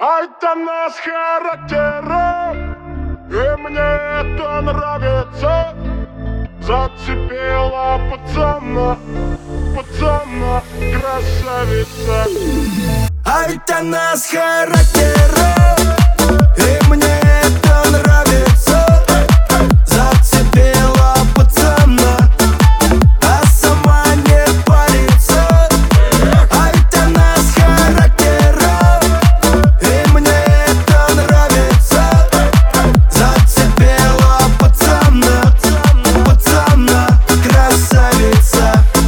Это наш характер, и мне это нравится. Зацепила пацана, пацана, красавица. А ведь она с характером, и мне это нравится. Зацепила пацана, а сама не парится. А ведь она с характером, и мне это нравится. Зацепила пацана, пацана, красавица.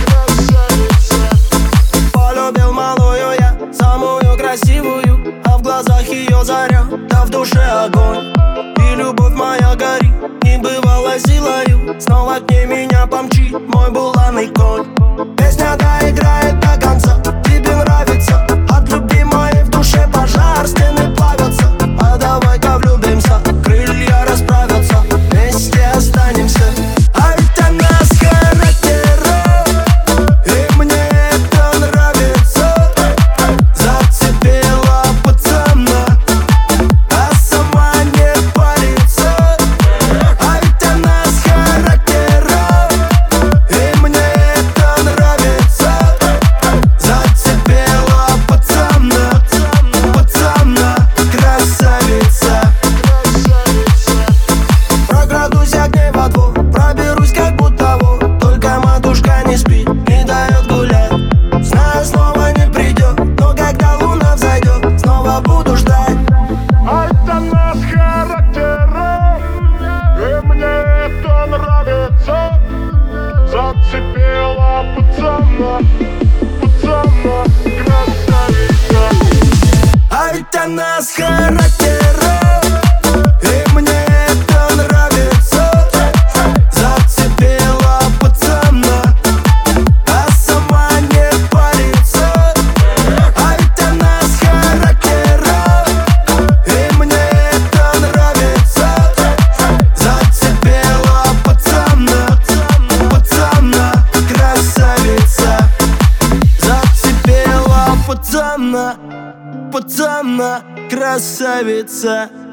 Полюбил малую я, самую красивую, а в глазах ее заря, да в душе огонь. И любовь моя горит небывалой силою, снова к ней меня помчит мой буланый конь. Песня доиграет до конца, тебе нравится. От любви моей в душе пожар, стены плавятся. А давай-ка влюбимся, крылья расправятся, вместе останемся. А ведь она с характером, и мне это нравится. Зацепила пацана, а сама не парится. А ведь она с характером, и мне это нравится. Зацепила пацана, пацана, красавица. Прокрадусь я к ней во двор, проберусь как будто вор. Только матушка не спит, не дает гулять. Знаю, снова не придет, но когда луна взойдет, снова буду ждать. Это наш характер, и мне это нравится. Зацепила пацана, пацана, красавица. А ведь она с характером, и мне это нравится. Зацепила пацана, а сама не парится. А ведь она с характером, и мне это нравится. Зацепила пацана, пацана, красавица. Зацепила пацана, пацана, красавица.